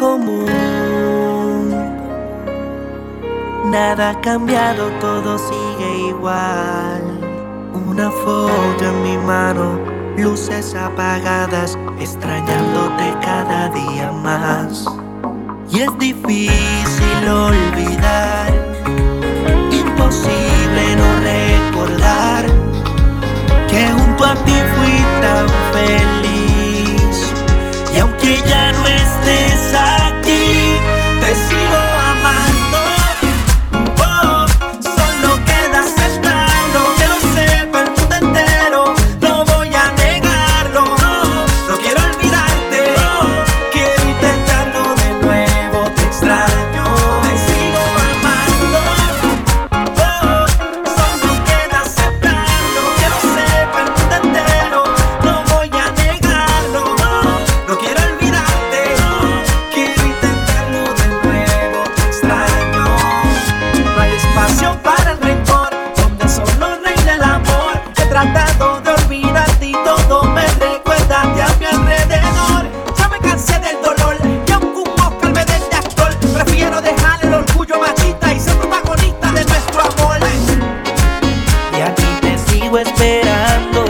común. Nada ha cambiado, todo sigue igual. Una foto en mi mano, luces apagadas, extrañándote cada día más. Y es difícil olvidar, imposible no recordar que junto a ti fui tan feliz. Y aunque ya no estés aquí, te sigo amando. Oh, solo queda aceptarlo, que lo sepa el mundo entero. No voy a negarlo, no quiero olvidarte. Quiero intentarlo de nuevo, te extraño, te sigo amando. Oh, solo queda aceptarlo, que lo sepa el mundo entero. No voy a negarlo, no quiero olvidarte. Quiero intentarlo de nuevo, te extraño. No hay espacio para el rencor, donde solo reina el amor. He tratado de olvidarte y todo me recuerda a mi alrededor. Ya me cansé del dolor, y aunque un Oscar me den de actor, prefiero dejar el orgullo machista y ser protagonista de nuestro amor. Y aquí te sigo esperando,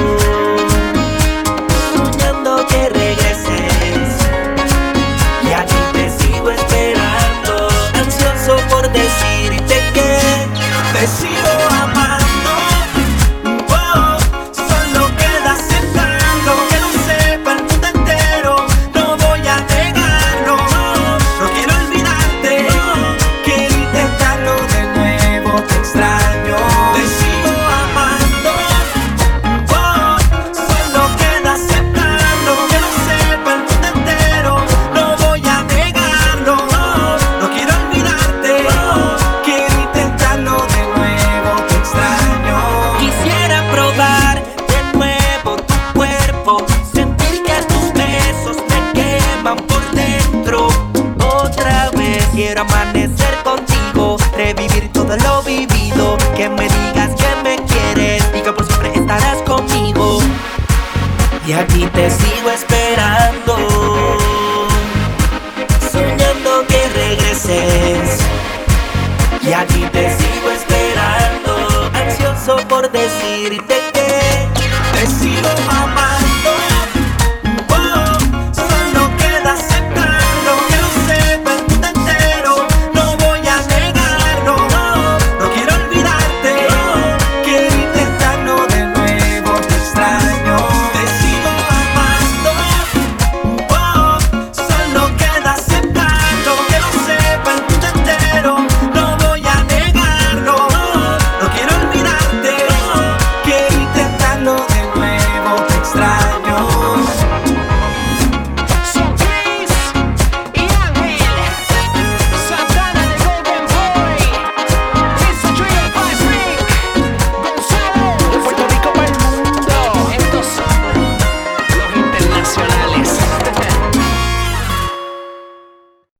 soñando que regreses. Y aquí te sigo esperando, ansioso por decirte que te sigo amando. Oh, solo queda aceptarlo, que lo sepa el mundo entero. No voy a negarlo, no quiero olvidarte. Quiero intentarlo de nuevo, te extraño, te sigo amando. Oh, solo queda aceptarlo, que lo sepa el mundo entero. No voy a negarlo, no quiero olvidarte. Quiero intentarlo de nuevo, te extraño. Quisiera probar de nuevo tu cuerpo, sentir que tus besos me queman por dentro. Otra vez quiero amanecer contigo, revivir todo lo vivido. Que me digas que me quieres y que por siempre estarás conmigo. Y aquí te sigo esperando, soñando que regreses.